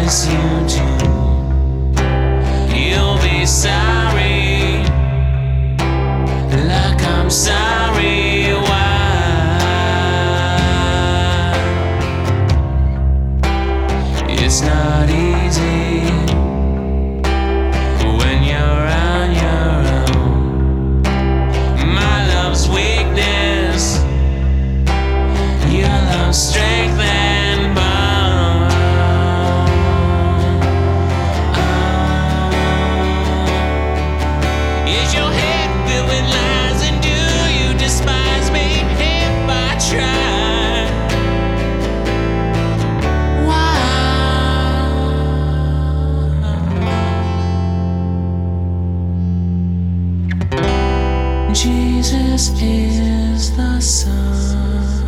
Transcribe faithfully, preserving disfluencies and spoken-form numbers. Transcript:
miss you too. You'll be sorry, like I'm sorry. Why? It's not easy when you're on your own. My love's weakness, your love's strength and bone. Oh. Is your head filled with lies, and do you despise me if I try? Why? Jesus is the Son.